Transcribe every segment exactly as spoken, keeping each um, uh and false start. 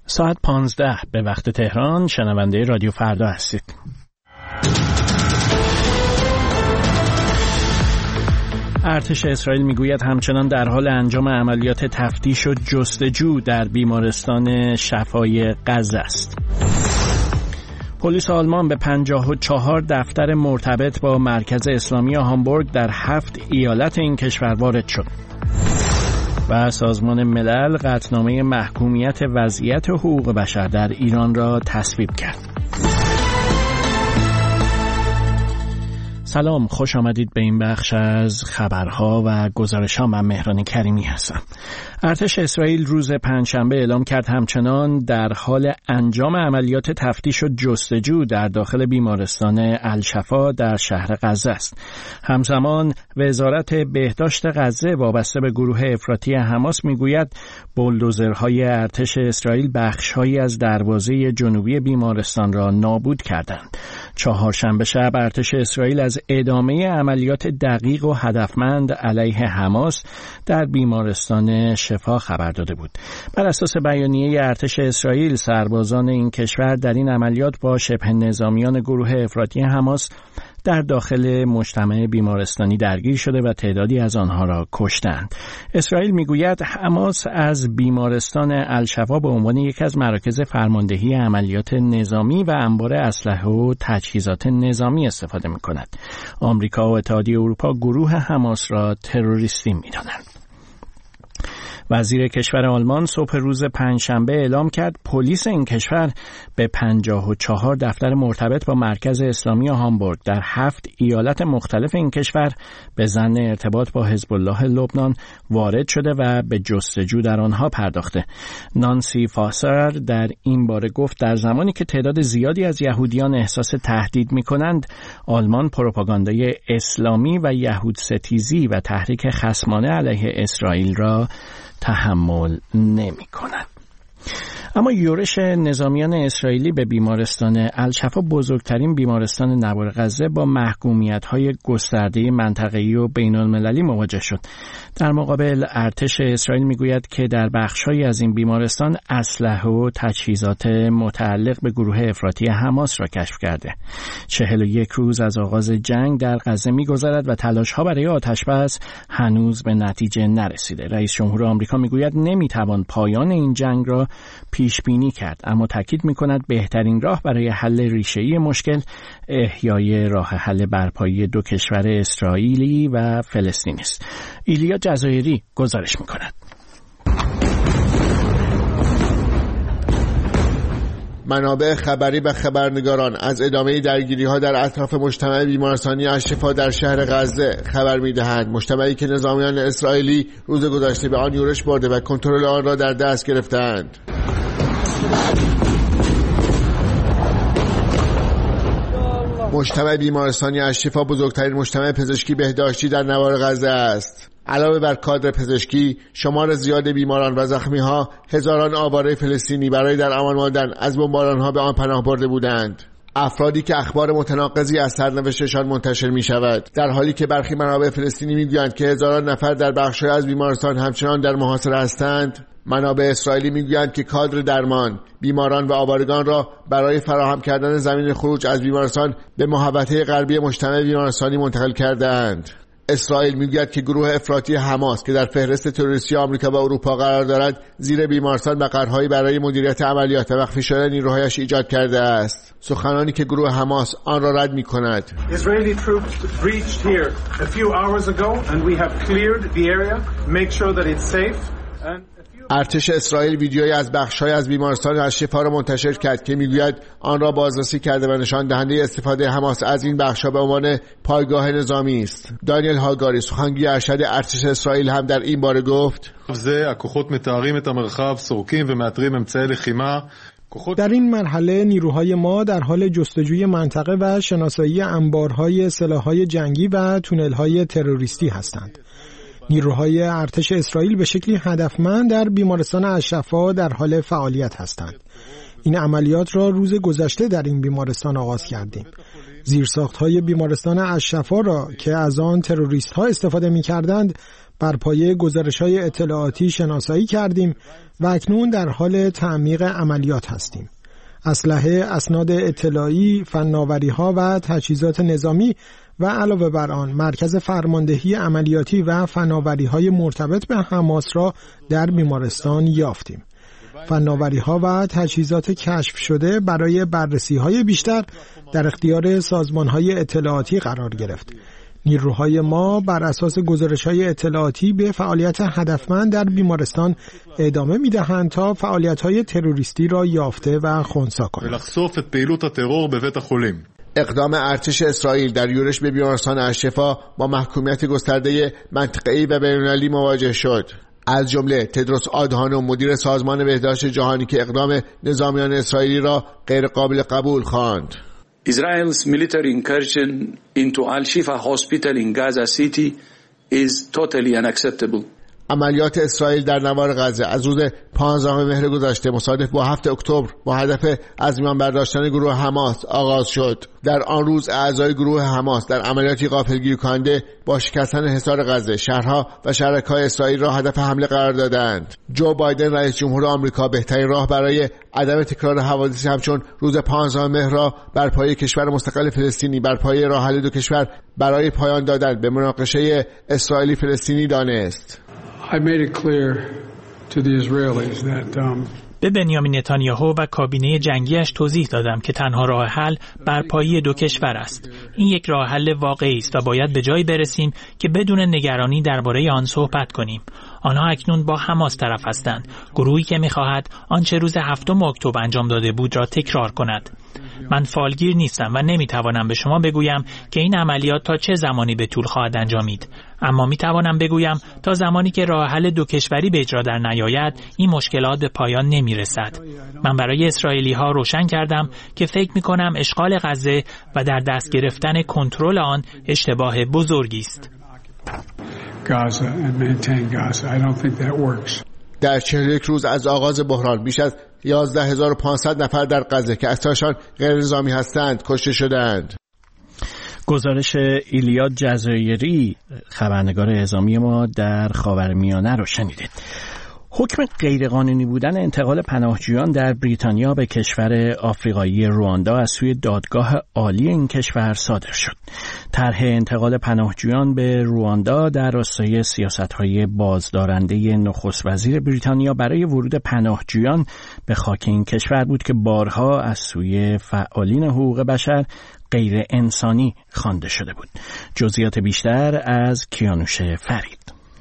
ساعت پانزده به وقت تهران. شنونده رادیو فردا هستید. ارتش اسرائیل میگوید همچنان در حال انجام عملیات تفتیش و جستجو در بیمارستان شفای غزه است. پلیس آلمان به پنجاه و چهار دفتر مرتبط با مرکز اسلامی هامبورگ در هفت ایالت این کشور وارد شد. و سازمان ملل قطعنامه محکومیت وضعیت حقوق بشر در ایران را تصویب کرد. سلام، خوش آمدید به این بخش از خبرها و گزارش‌ها. من مهران کریمی هستم. ارتش اسرائیل روز پنجشنبه اعلام کرد همچنان در حال انجام عملیات تفتیش و جستجو در داخل بیمارستان الشفا در شهر غزه است. همزمان وزارت بهداشت غزه وابسته به گروه افراطی حماس میگوید بولدوزرهای ارتش اسرائیل بخش‌هایی از دروازه جنوبی بیمارستان را نابود کردند. چهارشنبه شب ارتش اسرائیل از ادامه عملیات دقیق و هدفمند علیه حماس در بیمارستان شفا خبر داده بود. بر اساس بیانیه ارتش اسرائیل، سربازان این کشور در این عملیات با شبه نظامیان گروه افراطی حماس در داخل مجتمع بیمارستانی درگیر شده و تعدادی از آنها را کشتند. اسرائیل میگوید حماس از بیمارستان الشفا به عنوان یکی از مراکز فرماندهی عملیات نظامی و انبار اسلحه و تجهیزات نظامی استفاده می‌کند. آمریکا و اتحادیه اروپا گروه حماس را تروریستی می‌دانند. وزیر کشور آلمان صبح روز پنجشنبه اعلام کرد پلیس این کشور به پنجاه و چهار دفتر مرتبط با مرکز اسلامی هامبورگ در هفت ایالت مختلف این کشور به ظن ارتباط با حزب الله لبنان وارد شده و به جستجو در آنها پرداخته. نانسی فاسر در این باره گفت در زمانی که تعداد زیادی از یهودیان احساس تهدید می‌کنند، آلمان پروپاگاندای اسلامی و یهود ستیزی و تحریک خصمانه علیه اسرائیل را تحمل نمی کند. اما یورش نظامیان اسرائیلی به بیمارستان الشفا، بزرگترین بیمارستان نوار غزه، با محکومیت‌های گسترده منطقه‌ای و بین‌المللی مواجه شد. در مقابل ارتش اسرائیل میگوید که در بخش‌هایی از این بیمارستان اسلحه و تجهیزات متعلق به گروه افراطی حماس را کشف کرده. چهل و یک روز از آغاز جنگ در غزه می‌گذرد و تلاش‌ها برای آتش‌بس هنوز به نتیجه نرسیده. رئیس جمهور آمریکا میگوید نمی‌توان پایان این جنگ را پیش بینی کرد، اما تاکید می‌کند بهترین راه برای حل ریشه‌ای مشکل احیای راه حل برپایی دو کشور اسرائیلی و فلسطینی است. ایلیا جزایری گزارش می‌کند. منابع خبری و خبرنگاران از ادامه درگیری‌ها در اطراف مجتمع بیمارستانی الشفا در شهر غزه خبر می‌دهند. مجتمعی که نظامیان اسرائیلی روز گذشته به آن یورش برده و کنترل آن را در دست گرفتند. مجتمع بیمارستانی الشفا بزرگترین مجتمع پزشکی بهداشتی در نوار غزه است. علاوه بر کادر پزشکی، شمار زیاد بیماران و زخمی‌ها، هزاران آواره فلسطینی برای در امان ماندن از بمباران‌ها به آن پناه برده بودند. افرادی که اخبار متناقضی از سرنوشتشان منتشر می شود، در حالی که برخی منابع فلسطینی می گویند که هزاران نفر در بخش‌های از بیمارستان همچنان در محاصره هستند. منابع اسرائیلی می گویند که کادر درمان، بیماران و آوارگان را برای فراهم کردن زمین خروج از بیمارستان به محوطه غربی مجتمع بیمارستانی منتقل کرده‌اند. اسرائیل میگوید که گروه افراطی حماس که در فهرست تروریستی آمریکا و اروپا قرار دارد، زیر بیمارستان مقرهایی برای مدیریت عملیات و مخفی شدن نیروهایش ایجاد کرده است. سخنانی که گروه حماس آن را رد می‌کند. Israeli troops reached here a few hours ago and we have cleared the area, make sure that it's safe. ارتش اسرائیل ویدیویی از بخش‌های از بیمارستان الشفا را منتشر کرد که میگوید آن را بازرسی کرده و نشان دهنده استفاده حماس از این بخش‌ها به عنوان پایگاه نظامی است. دانیل هاگاری، سخنگوی ارشد ارتش اسرائیل، هم در این باره گفت: در این مرحله نیروهای ما در حال جستجوی منطقه و شناسایی انبارهای سلاح‌های جنگی و تونل‌های تروریستی هستند. نیروهای ارتش اسرائیل به شکلی هدفمند در بیمارستان الشفا در حال فعالیت هستند. این عملیات را روز گذشته در این بیمارستان آغاز کردیم. زیرساخت‌های بیمارستان الشفا را که از آن تروریست‌ها استفاده می‌کردند بر پایه گزارش‌های اطلاعاتی شناسایی کردیم و اکنون در حال تعمیق عملیات هستیم. اسلحه، اسناد اطلاعی، فناوری‌ها و تجهیزات نظامی و علاوه بر آن مرکز فرماندهی عملیاتی و فناوری‌های مرتبط به حماس را در بیمارستان یافتیم. فناوری‌ها و تجهیزات کشف شده برای بررسی‌های بیشتر در اختیار سازمان‌های اطلاعاتی قرار گرفت. نیروهای ما بر اساس گزارش‌های اطلاعاتی به فعالیت هدفمند در بیمارستان ادامه می‌دهند تا فعالیت‌های تروریستی را یافته و خنثی کنند. اقدام ارتش اسرائیل در یورش به بیمارستان الشفا با محکومیت گسترده منطقه‌ای و بین‌المللی مواجه شد. از جمله تدروس آدهانوم مدیر سازمان بهداشت جهانی که اقدام نظامیان اسرائیلی را غیر قابل قبول خواند. Israel's military incursion into Al-Shifa hospital in Gaza City is totally unacceptable. عملیات اسرائیل در نوار غزه از روز پانزدهم مهر گذشته مصادف با هفتم اکتبر با هدف از میان برداشتن گروه حماس آغاز شد. در آن روز اعضای گروه حماس در عملیاتی غافلگیر کننده با شکستن حصار غزه شهرها و شهرک‌های اسرائیل را هدف حمله قرار دادند. جو بایدن رئیس جمهور آمریکا بهترین راه برای عدم تکرار حوادثی همچون روز پانزدهم مهر را بر پایه کشور مستقل فلسطینی بر پایه راه حل دو کشور برای پایان دادن به مناقشه اسرائیلی فلسطینی دانست. I made it clear to the Israelis that um به بنیامین نتانیاهو و کابینه جنگیش توضیح دادم که تنها راه حل بر پایه دو کشور است. این یک راه حل واقعی است و باید به جایی برسیم که بدون نگرانی درباره آن صحبت کنیم. آنها اکنون با حماس طرف هستند، گروهی که می‌خواهد آنچه روز هفتم اکتبر انجام داده بود را تکرار کند. من فالگیر نیستم و نمیتوانم به شما بگویم که این عملیات تا چه زمانی به طول خواهد انجامید، اما میتوانم بگویم تا زمانی که راه حل دو کشوری به اجرا در نیاید این مشکلات به پایان نمیرسد. من برای اسرائیلی ها روشن کردم که فکر میکنم اشغال غزه و در دست گرفتن کنترل آن اشتباه بزرگی است. در چهل و یک روز از آغاز بحران بیش از یازده هزار و پانصد نفر در غزه که اکثرشان غیر نظامی هستند کشته شدند. گزارش ایلیاد جزایری خبرنگار اعزامی ما در خاورمیانه رو شنیدید. حکم غیرقانونی بودن انتقال پناهجویان در بریتانیا به کشور آفریقایی رواندا از سوی دادگاه عالی این کشور صادر شد. طرح انتقال پناهجویان به رواندا در راستای سیاست‌های بازدارنده نخست وزیر بریتانیا برای ورود پناهجویان به خاک این کشور بود که بارها از سوی فعالین حقوق بشر غیر انسانی خوانده شده بود. جزئیات بیشتر از کیانوش فرید.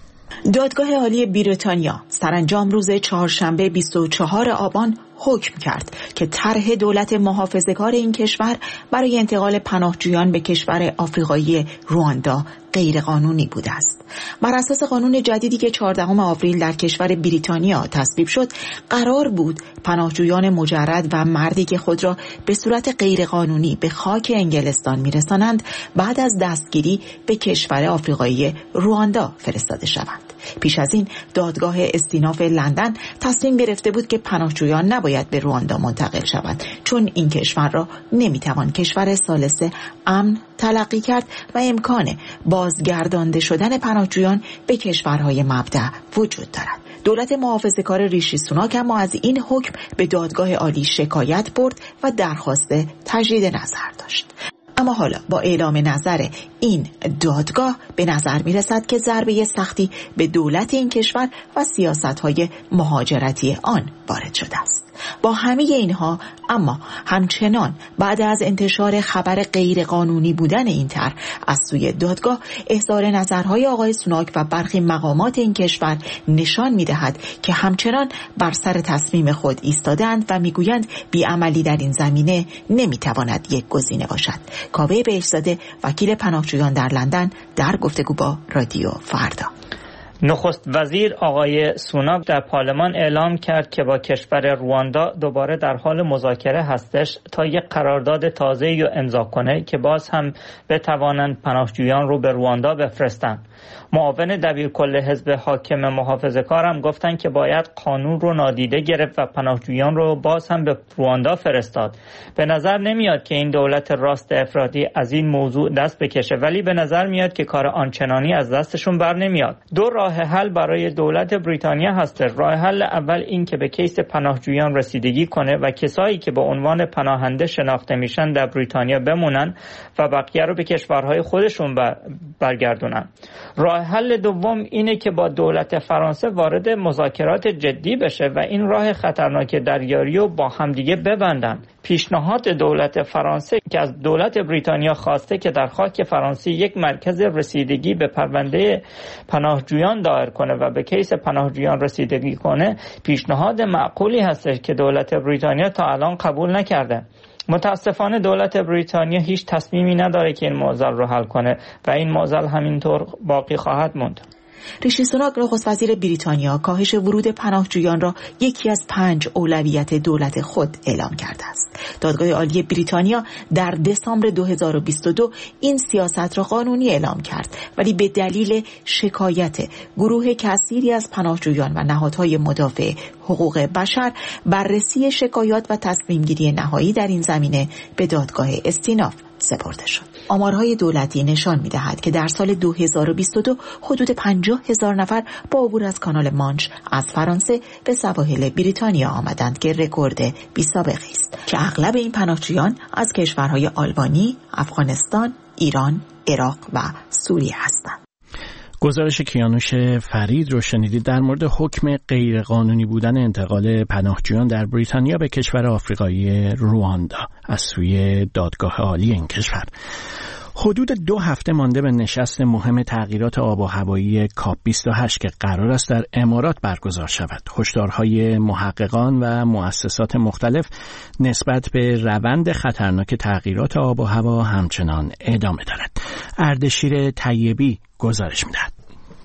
دادگاه عالی بریتانیا سرانجام روز چهارشنبه بیست و چهارم آبان حکم کرد که طرح دولت محافظه‌کار این کشور برای انتقال پناهجویان به کشور آفریقایی رواندا غیر قانونی بوده است. بر اساس قانون جدیدی که چهاردهم آوریل در کشور بریتانیا تصویب شد، قرار بود پناهجویان مجرد و مردی که خود را به صورت غیر قانونی به خاک انگلستان میرسانند بعد از دستگیری به کشور آفریقایی رواندا فرستاده شوند. پیش از این دادگاه استیناف لندن تصمیم گرفته بود که پناهجویان نباید به رواندا منتقل شوند، چون این کشور را نمیتوان کشور ثالث امن تلقی کرد و امکان بازگردانده شدن پناهجویان به کشورهای مبدأ وجود دارد. دولت محافظه‌کار ریشی سوناک اما از این حکم به دادگاه عالی شکایت برد و درخواست تجدید نظر داشت. اما حالا با اعلام نظر این دادگاه به نظر می رسد که ضربه سختی به دولت این کشور و سیاست‌های مهاجرتی آن وارد شده است. با همه اینها اما همچنان بعد از انتشار خبر غیر قانونی بودن این طرح از سوی دادگاه، اظهار نظرهای آقای سوناک و برخی مقامات این کشور نشان می‌دهد که همچنان بر سر تصمیم خود ایستادند و میگویند بی‌عملی در این زمینه نمیتواند یک گزینه باشد. کاوه بهشت‌زاده وکیل پناهجویان در لندن در گفتگو با رادیو فردا. نخست وزیر آقای سوناک در پارلمان اعلام کرد که با کشور رواندا دوباره در حال مذاکره هستش تا یک قرارداد تازه‌ای رو امضا کنه که باز هم بتوانند پناهجویان رو به رواندا بفرستند. معاون دبیرکل حزب حاکم محافظه‌کار هم گفتن که باید قانون رو نادیده گرفت و پناهجویان رو باز هم به رواندا فرستاد. به نظر نمیاد که این دولت راست افراطی از این موضوع دست بکشه، ولی به نظر میاد که کار آنچنانی از دستشون بر نمیاد. دو راه حل برای دولت بریتانیا هست. راه حل اول این که به کیس پناهجویان رسیدگی کنه و کسایی که به عنوان پناهنده شناخته میشن در بریتانیا بمونن و بقیه رو به کشورهای خودشون برگردونن. راه حل دوم اینه که با دولت فرانسه وارد مذاکرات جدی بشه و این راه خطرناک دریایی رو با همدیگه ببندن. پیشنهاد دولت فرانسه که از دولت بریتانیا خواسته که در خاک فرانسه یک مرکز رسیدگی به پرونده پناهجویان دایر کنه و به کیس پناهجویان رسیدگی کنه، پیشنهاد معقولی هست که دولت بریتانیا تا الان قبول نکرده. متاسفانه دولت بریتانیا هیچ تصمیمی نداره که این معضل رو حل کنه و این معضل همینطور باقی خواهد موند. ریشی سوناک نخست وزیر بریتانیا کاهش ورود پناهجویان را یکی از پنج اولویت دولت خود اعلام کرده است. دادگاه عالی بریتانیا در دسامبر دو هزار و بیست و دو این سیاست را قانونی اعلام کرد، ولی به دلیل شکایت گروه کثیری از پناهجویان و نهادهای مدافع حقوق بشر، بررسی شکایات و تصمیم گیری نهایی در این زمینه به دادگاه استیناف سپرده شد. آمارهای دولتی نشان می‌دهد که در سال دو هزار و بیست و دو حدود پنجاه هزار نفر با عبور از کانال مانچ از فرانسه به سواحل بریتانیا آمدند که رکورد بی‌سابقه است که اغلب این پناهجویان از کشورهای آلبانی، افغانستان، ایران، عراق و سوریه هستند. گزارش کیانوش فرید رو شنیدید در مورد حکم غیرقانونی بودن انتقال پناهجویان در بریتانیا به کشور آفریقایی رواندا از سوی دادگاه عالی این کشور. حدود دو هفته مانده به نشست مهم تغییرات آب و هوایی کاپ بیست و هشت که قرار است در امارات برگزار شود. هشدارهای محققان و مؤسسات مختلف نسبت به روند خطرناک تغییرات آب و هوا همچنان ادامه دارد. اردشیر طیبی گزارش می‌دهد.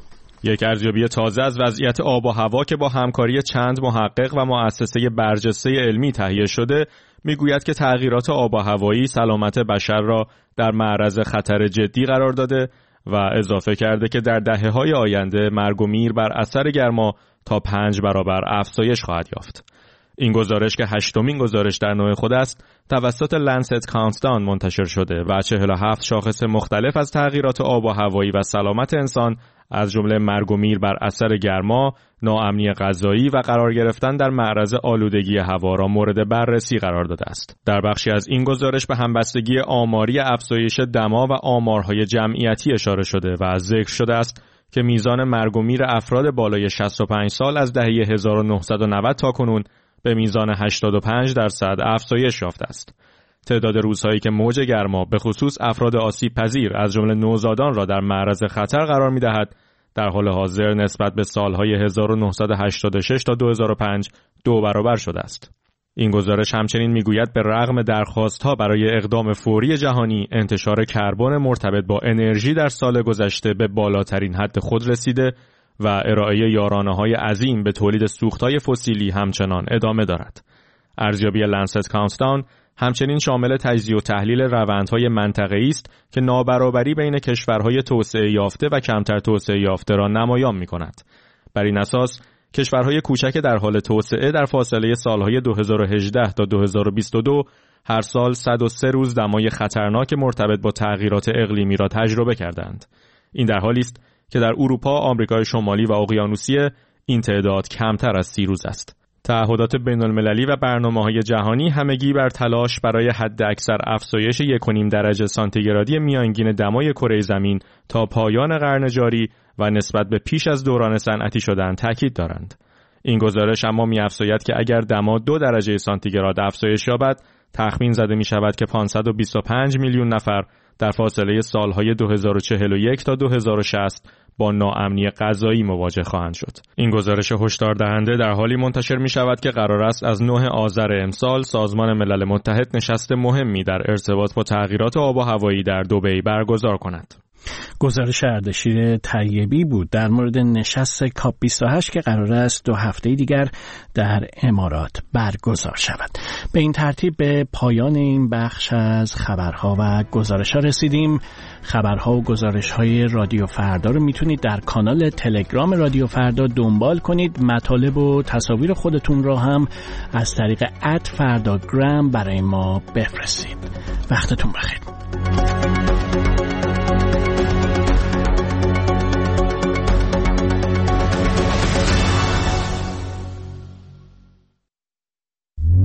یک ارزیابی تازه از وضعیت آب و هوا که با همکاری چند محقق و مؤسسه برجسته علمی تهیه شده میگوید که تغییرات آب و هوایی سلامت بشر را در معرض خطر جدی قرار داده و اضافه کرده که در دهه‌های آینده مرگ و میر بر اثر گرما تا پنج برابر افزایش خواهد یافت. این گزارش که هشتمین گزارش در نوع خود است توسط لنست کانتداون منتشر شده و چهل و هفت شاخص مختلف از تغییرات آب و هوایی و سلامت انسان از جمله مرگ و میر بر اثر گرما، ناامنی غذایی و قرار گرفتن در معرض آلودگی هوا را مورد بررسی قرار داده است. در بخشی از این گزارش به همبستگی آماری افزایش دما و آمارهای جمعیتی اشاره شده و از ذکر شده است که میزان مرگ و میر افراد بالای شصت و پنج سال از دهه هزار و نهصد و نود تا کنون به میزان هشتاد و پنج درصد افزایش یافته است. تعداد روزهایی که موج گرما به خصوص افراد آسیب پذیر از جمله نوزادان را در معرض خطر قرار می‌دهد در حال حاضر نسبت به سالهای هزار و نهصد و هشتاد و شش تا دو هزار و پنج دو برابر شده است. این گزارش همچنین میگوید به رغم درخواست‌ها برای اقدام فوری جهانی، انتشار کربن مرتبط با انرژی در سال گذشته به بالاترین حد خود رسیده و ارائه یارانه‌های عظیم به تولید سوخت‌های فسیلی همچنان ادامه دارد. ارزیابی لنست کانتداون همچنین شامل تجزیه و تحلیل روندهای منطقه‌ای است که نابرابری بین کشورهای توسعه یافته و کمتر توسعه یافته را نمایان می‌کند. بر این اساس کشورهای کوچک در حال توسعه در فاصله سالهای دو هزار و هجده تا دو هزار و بیست و دو هر سال صد و سه روز دمای خطرناک مرتبط با تغییرات اقلیمی را تجربه کردند. این در حالی است که در اروپا، آمریکای شمالی و اقیانوسیه این تعداد کمتر از سی روز است. تعهدات بین‌المللی و برنامه‌های جهانی همگی بر تلاش برای حد اکثر افزایش یک و نیم درجه سانتیگرادی میانگین دمای کره زمین تا پایان قرن جاری و نسبت به پیش از دوران صنعتی شدن تاکید دارند. این گزارش اما می‌افزاید که اگر دما دو درجه سانتیگراد افزایش یابد، تخمین زده می‌شود که پانصد و بیست و پنج میلیون نفر در فاصله سالهای دو هزار و چهل و یک تا دو هزار و شصت با ناامنی غذایی مواجه خواهند شد. این گزارش هشدار دهنده در حالی منتشر می شود که قرار است از نه آذر امسال سازمان ملل متحد نشست مهمی در ارتباط با تغییرات آب و هوایی در دبی برگزار کند. گزارش اردشیر طیبی بود در مورد نشست کاپ بیست و هشت که قرار است دو هفته دیگر در امارات برگزار شود. به این ترتیب به پایان این بخش از خبرها و گزارش‌ها رسیدیم. خبرها و گزارش‌های رادیو فردا رو میتونید در کانال تلگرام رادیو فردا دنبال کنید. مطالب و تصاویر خودتون رو هم از طریق ات فرداگرام برای ما بفرستید. وقتتون بخیر.